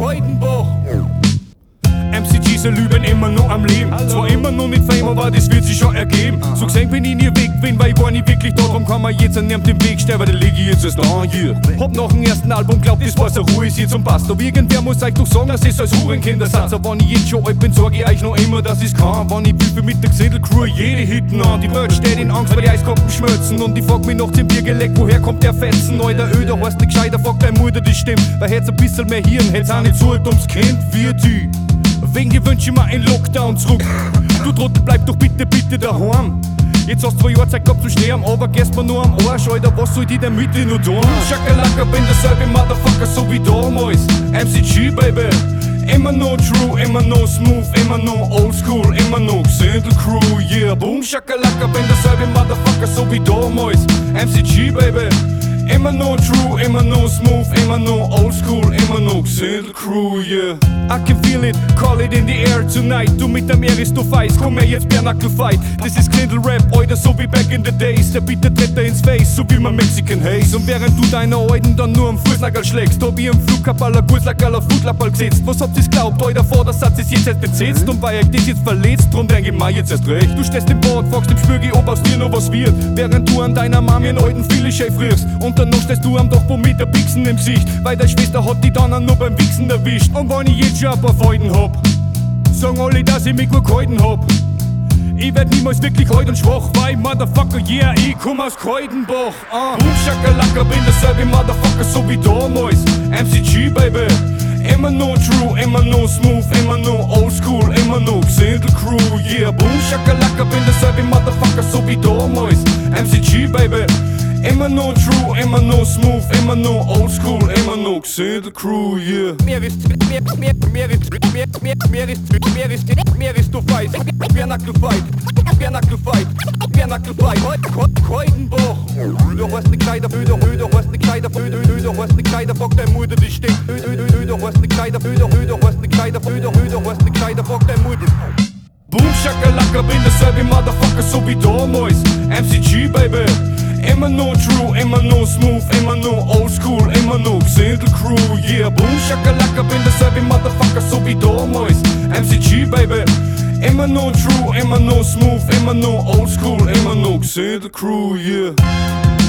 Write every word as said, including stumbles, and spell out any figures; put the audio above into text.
Freudenbach. M C Gs lüben immer noch am Leben. Hallo. Zwar immer noch nicht Fame, aber das wird sich schon ergeben. Aha. So gesehen bin ich nie weg, bin, weil ich war nie wirklich da. Drum kann man jetzt an dem Weg sterben, da leg ich jetzt erst an hier. Hab nach dem ersten Album glaubt, das war so ruhig jetzt und passt. Aber irgendwer muss euch doch sagen, dass es als Hurenkindersatz. Aber wenn ich jetzt schon alt bin, sag ich euch noch immer, dass ich's kann. Wenn ich will mit der Gesindel-Crew jede Hitten an. Die Welt steht in Angst, weil die Eiskappen schmelzen. Und ich frag mich nach dem Bier geleckt, woher kommt der Fetzen? Alter Öder, heißt nicht gescheiter, frag deine Mutter, das stimmt. Weil hätt's ein bisschen mehr Hirn, hätt's auch nicht so alt ums Kind wie die. Wegen dir wünsch ich mir einen Lockdown zurück. Du Trottel, bleib doch bitte, bitte daheim. Jetzt hast du zwei Jahre Zeit gehabt zum Sterben, aber gehst mir nur am Arsch, Alter, was soll die denn mit dir nur tun? Schakalaka, bin derselbe Motherfucker, so wie damals. M C G, Baby. Immer noch true, immer noch smooth, immer noch oldschool, immer noch Gesindel-Crew, yeah. Boom, Schakalaka, bin derselbe Motherfucker, so wie damals. M C G, Baby. Immer noch true, immer noch smooth, immer noch oldschool, immer noch Gesindel-Crew, yeah. I can feel it, call it in the air tonight. Du mit der Meeres, du feist, komm her jetzt, Bernackel fight. Das ist Gesindel-Rap, Alter, so wie back in the days. Der Bitter tritt dir ins Face, so wie mein Mexican Haze. Und während du deine Alten dann nur am Fußnagel schlägst, hab ich am Flugkapal Guslackerl auf Foodlappal gesetzt. Was habt ihr's glaubt, Alter, Vordersatz ist jetzt erst besetzt. Und weil ich dich jetzt verletzt, drum denk ich mir jetzt erst recht. Du stehst im Bad, fragst im Spürgi, ob aus dir noch was wird. Während du an deiner Mami einen alten Philly-Shave rührst. Und dann noch stehst du am Dachboden mit der Pixen im Gesicht, weil deine Schwester hat die dann auch noch beim Wichsen erwischt. Und wenn ich jetzt schon ein paar Freuden hab, sagen alle, dass ich mich gut gehalten hab. Ich werd niemals wirklich heut und schwach, weil Motherfucker, yeah, ich komm aus Kreudenbach. uh. Boom, Schakalaka, bin derselbe Motherfucker, so wie damals. M C G, Baby. Immer noch true, immer noch smooth, immer noch oldschool, immer noch Gesindel-Crew, yeah. Boom, Schakalaka, bin derselbe Motherfucker, so wie damals. M C G, Baby. Immer noch true, immer noch smooth, immer noch oldschool, immer noch Gesindel-Crew, yeah. Mehr ist, mehr, mehr, mehr ist, mehr, mehr, mehr ist, mehr ist, mehr ist, du feist. Bernackel fight, Bernackel fight, Bernackel fight. Kreudenbach. Du hast ne Kleider, Öder, Öder, hast ne Kleider, Öder, Öder, hast ne Kleider, fuck deine Mutter, die stinkt. Öder, Öder, hast ne Kleider, Öder, Öder, hast ne Kleider, Öder, Öder, hast ne Kleider, fuck deine Mutter. Boom, Schakalaka, bin derselbe Motherfucker, so wie damals. M C G, Baby. Immer noch true, immer noch smooth, immer noch oldschool, immer noch Gesindel-Crew, yeah. Boom, Schakalaka, bin derselbe Motherfucker, so wie damals. M C G, Baby. Immer noch true, immer noch smooth, immer noch oldschool, immer noch Gesindel-Crew, yeah.